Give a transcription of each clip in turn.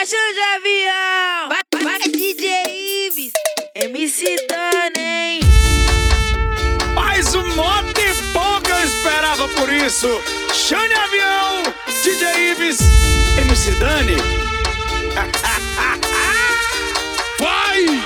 Baixa de avião, vai DJ Ives, MC Dani. Mais um moto e pouco eu esperava por isso. Xande Avião, DJ Ives, MC Dani. Vai!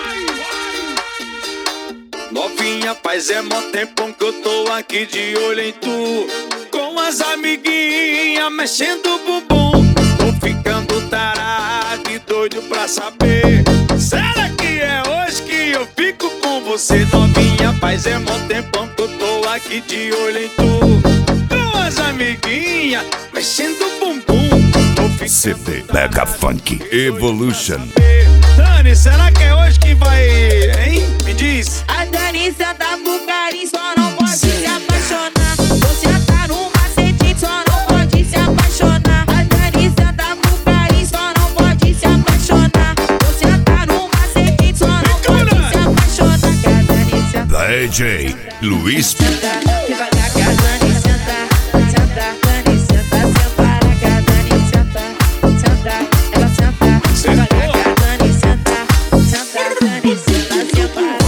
Novinha, faz mó tempão que eu tô aqui de olho em tu, com as amiguinhas mexendo o bumbum. Tô ficando tarado e doido pra saber, será que é hoje que eu fico com você? Novinha, faz mó tempão que eu tô aqui de olho em tu, com as amiguinhas mexendo o bumbum. CD Mega Funk Evolution. Dani, será que é hoje que vai, hein? Me diz. A Dani senta pro carinho, só não pode se apaixonar. Você tá no macete, só não pode se apaixonar. A Dani senta pro carinho, só não pode se apaixonar. Você tá no macete, só não pode se apaixonar. Que a Dani senta. DJ Luiz. Senta, devagar que a Dani senta. Senta, Dani senta, separa que a Dani senta. Senta, ela senta. Devagar que a Dani senta. Senta, Dani senta, separa.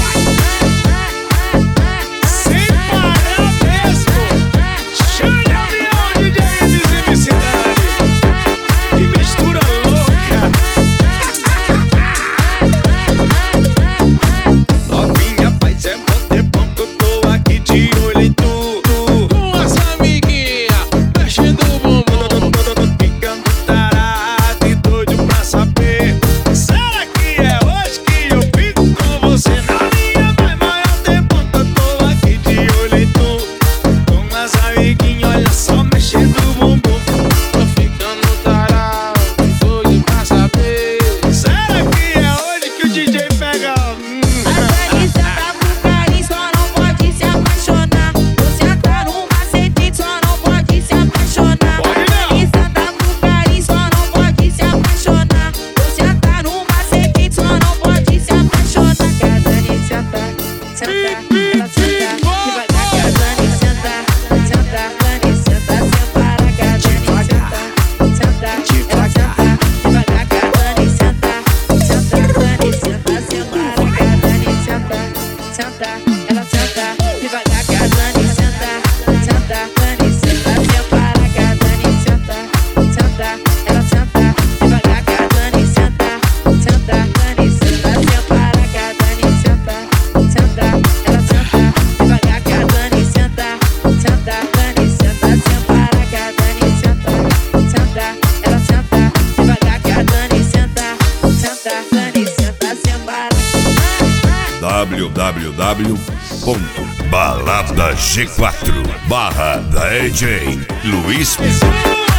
Sem parar mesmo. Xande Avião, DJ Ives e MC Dani. Que mistura louca. Novinha, faz mó tempão que eu tô aqui de olho em tu, com as amiguinhas mexendo o bumbum. Tô ficando tarado e doido pra saber, será que é hoje que eu fico com você? Novinha, faz maior tempão que eu tô aqui de olho em tu, com as amiguinhas, olha só, mexendo o bumbum. Tô ficando tarado e doido pra saber, será que é hoje que o DJ pega? A Dani senta pro carinho, só não pode se apaixonar. Você tá no macete, só não pode se apaixonar. A Dani senta pro carinho, só não pode se apaixonar. Você tá no macete, só não pode se apaixonar. Que a Dani senta, ela senta. Devagar que a Dani senta. Senta, Dani senta, separa que a Dani senta. Senta, ela senta. Devagar que a Dani senta. Senta, Dani senta, separa que a Dani senta. Senta, ela senta. Devagar que a Dani senta. Senta, Dani senta, separa que a Dani senta. Senta, ela senta. Devagar que a Dani senta. Senta, Dani senta, separa que a Dani senta. Senta, ela senta. Devagar que a Dani senta. Senta, Dani senta, separa que a Dani senta. Senta, ela senta. Devagar que a Dani senta. Senta, Dani senta, separa. www.baladag4/DJ Luiz.